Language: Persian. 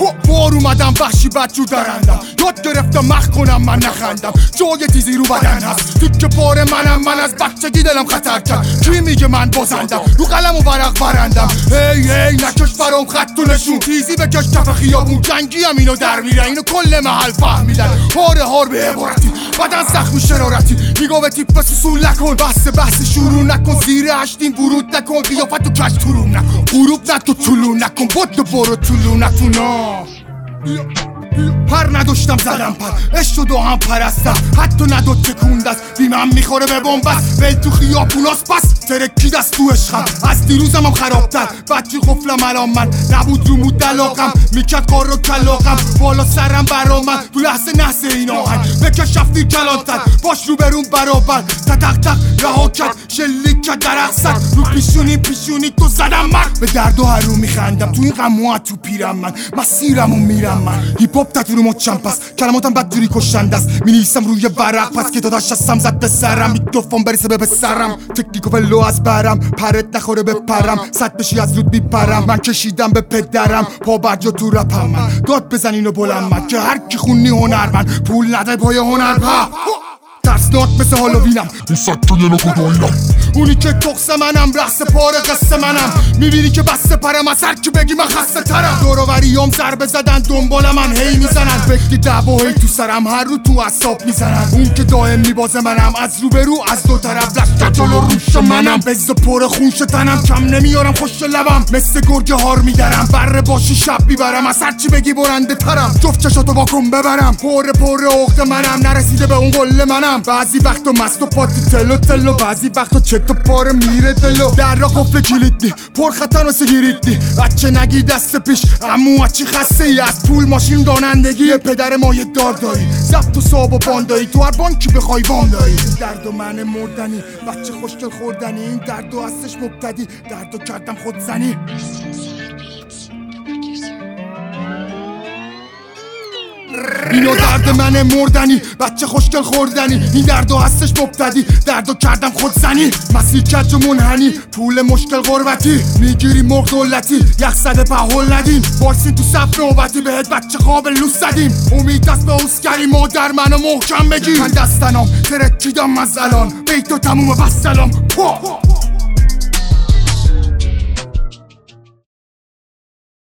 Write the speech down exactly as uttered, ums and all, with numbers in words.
بار اومدم وحشی بدجور درندم یاد گرفتم مخ کنم من نخندم جای تیزی رو بدن هست تیکه پاره منم من از بچگی دلم خطر کرد کی میگه من بازندم رو قلم و ورق برندم هی هی نکش برام خط و نشون تیزی بکش کف خیابون جنگی هم اینو در میره اینو کل محل فهمیدن هاره هار به عبارتی بدن سخت و شرارتی میگو به تیپ سوسول نکن بحث بحث شروع نکن زیر هشتین ورود نکن قیافت و کش تروم نکن غروب نتو طلوع نکن بود برو طلوع نتونا پر نداشتم زدم پر عشق و هم پرستم حتی نداد تکون دست بیمم میخوره به بومبست ول تو خیابوناس پس ترکی دست تو عشقم از دیروزم هم خرابتر بچی خفلم الان من نبود رو مود دلاغم میکرد کار رو کلاغم بالا سرم برا من تو لحظه نحسه این آهنگ بکش رفتی کلانتر باش رو برون برابر تتق تق رها کرد شلیک کرد درخ سد رو پیشونی پیشونی تو زدم من به درد و هر رو میخندم تو این غموها تو پیرم من مسیرمو میرم من هیپ هاپ تتو رو مچم پس کلماتم بدجوری کشنده است مینیسم روی ورق پس که داداش هستم زد به سرم میکروفون برسه به سرم تکنیکو ولو از برم پرت نخوره به پرم صد بشی از رود بیپرم من کشیدم به پدرم پا برجا تو رپم من داد بزن اینو بلند من که هر کی خونی هنرمند پول نده پای هنر پا ترسناک مثل هالووینم اون سکه یه نکو داییدم اونی که تخص منم رقص پاره قصه منم میبینی که بسته پرم از هر کی بگی من خسته ترم دوروریام ضربه زدن دنبال من هی میزنن فکری دعوا هی تو سرم هر رو تو اعصاب میزنن اون که دائم میبازه منم از رو به رو از دو طرف لشکر جلو روش منم بز پر خونش تنم کم نمیارم خوش لبم مثل گرگه هار میدرم بره باشی شب میبرم از هر چی بگی برنده ترم جفت چشاتو واکن ببرم پر پر عقد منم نرسیده به اون قله منم بعضی وقتا مست و پاتی تلو تلو بعضی وقتا چت و پاره میره دلو در را قفل کلیدی پر خطر و سگیریدی بچه نگی دست پیش امو چی خسته ای از پول ماشین رانندگی پدر مایه دار داری زبط و صاب و باندایی تو هر بانکی بخوای وام داری درد و من مردنی بچه خوشگل خوردنی این درد و هستش مبتدی درد و کردم خودزنی اینو درد من مردنی بچه خوشگل خوردنی این دردو هستش مبتدی دردو کردم خودزنی مسیر کج و منحنی پول مشکل غربتی میگیری مرغ دولتی یخ زده پهول ندیم بارسین تو صف نوبتی بهت بچه خواب لوس زدیم امید دست به اسکری مادر منو محکم بگی من دستنام ترکیدم از الان بیتو تموم بس سلام